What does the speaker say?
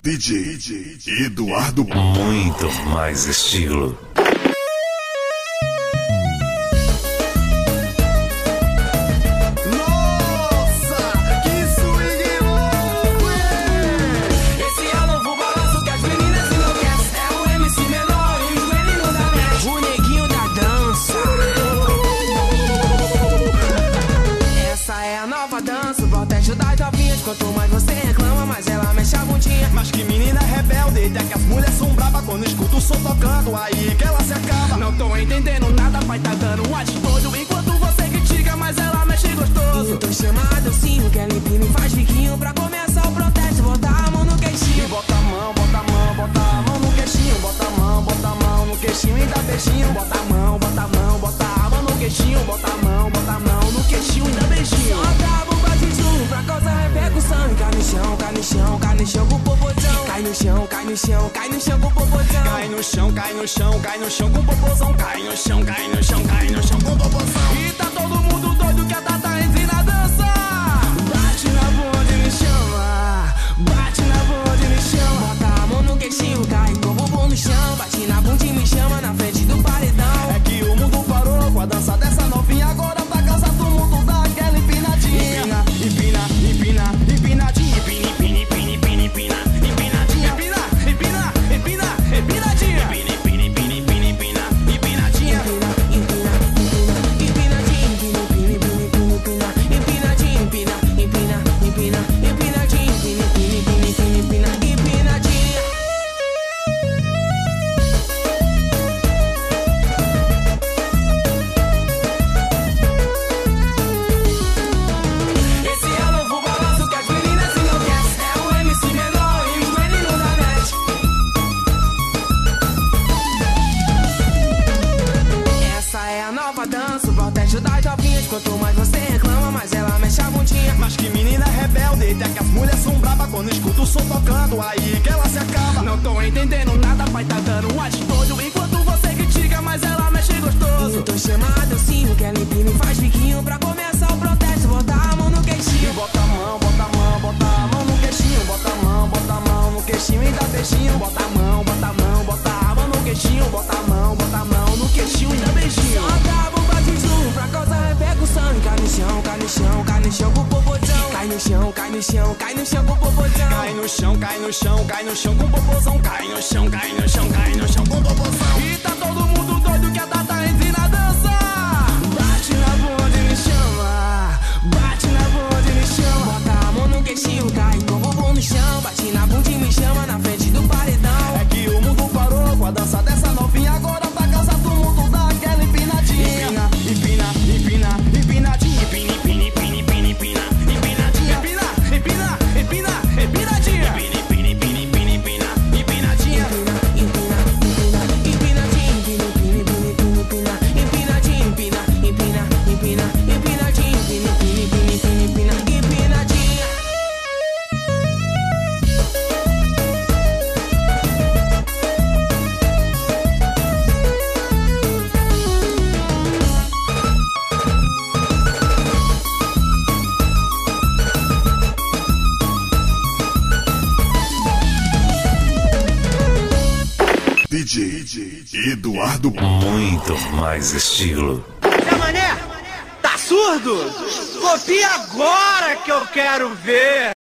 DJ Eduardo. Muito mais estilo. Quanto mais você reclama, mais ela mexe a bundinha. Mas que menina rebelde, até que as mulheres são braba. Quando escuta o som tocando, aí que ela se acaba. Não tô entendendo nada, vai tá dando um atitude. Enquanto você critica, mas ela mexe gostoso. Eu tô chamado sim, que ela empina e faz biquinho. Pra começar o protesto, bota a mão no queixinho. E bota a mão, bota a mão, bota a mão no queixinho. Bota a mão no queixinho e dá beijinho. Bota a mão, bota a mão, bota a mão no queixinho. Bota a mão no queixinho e dá beijinho. Só acaba o batizum pra causar repercussão. E cai no chão, cai no chão, cai no chão com o popozão. Cai no chão, cai no chão, cai no chão com o popozão. Cai no chão, cai no chão, cai no chão com o popozão. Cai no chão, cai no chão, cai no chão com o popozão. E tá todo mundo doido que a Tata entre na dança. Bate na bunda e me chama. Bate na bunda e me chama. Bota a mão no queixinho, cai com o bumbum no chão. Bate na bunda e me chama na frente do paredão. É que o mundo parou com a dança dessa novinha. Agora pra causar todo mundo dá aquela empinadinha. Empina, empina, empina, empinadinha. Empina, empina, empina, empina, empina, empinadinha. Empina, empina, empina, empinadinha. Empina, empina, empina, empina, empina, empinadinha. Empina, empina, empina, empinadinha. Empina, empina, empina, empina, empinadinha. Empina, empina, empina, empinadinha. Empina, empina, empina, empina, empinadinha. Esse é o novo balanço que as meninas enlouquecem. É o MC menor e os meninos da net. Essa é a nova dança, o protesto das novinhas. Quanto mais você reclama, mais ela mexe a bundinha. Mas que menina rebelde, até que as mulheres são braba. Quando escuta o som tocando, aí que ela se acaba. Não tô entendendo nada, vai tá dando um atitude. Enquanto você critica, mas ela mexe gostoso. Eu tô chamado sim, que ela empina e faz biquinho. Pra começar o protesto, bota a mão no E queixinho. bota a mão, bota a mão, bota a mão no queixinho. Bota a mão no queixinho e dá beijinho. Bota a mão, bota a mão, bota a mão no queixinho. Bota a mão no queixinho e dá beijinho. Só acaba o batizum pra causar repercussão. E cai no chão, cai no chão, cai no chão com o popozão. Cai no chão, cai no chão, cai no chão com o popozão. Cai no chão, cai no chão, cai no chão com o popozão. Cai no chão, cai no chão, cai no chão com o popozão. E tá todo mundo doido que a Tata entre na dança. Bate na bunda e me chama. Bate na bunda e me chama. Bota a mão no queixinho, cai com o bumbum no chão. Bate na bunda e me chama na frente do paredão. É que o mundo parou com a dança dessa novinha. Agora pra causar todo mundo dá aquela empinadinha. Empina, empina, empina, empinadinha. Empina, empina, empina, empina, empina, empinadinha. Empina, empina, empina, empinadinha. Empina, empina, empina, empina, empina, empinadinha. Empina, empina, empina, empinadinha. Empina, empina, empina, empina, empinadinha. Empina, empina, empina, empinadinha. Empina, empina, empina, empina, empinadinha. DJ Eduardo. Muito mais estilo. Zé Mané, tá surdo? Copia agora que eu quero ver!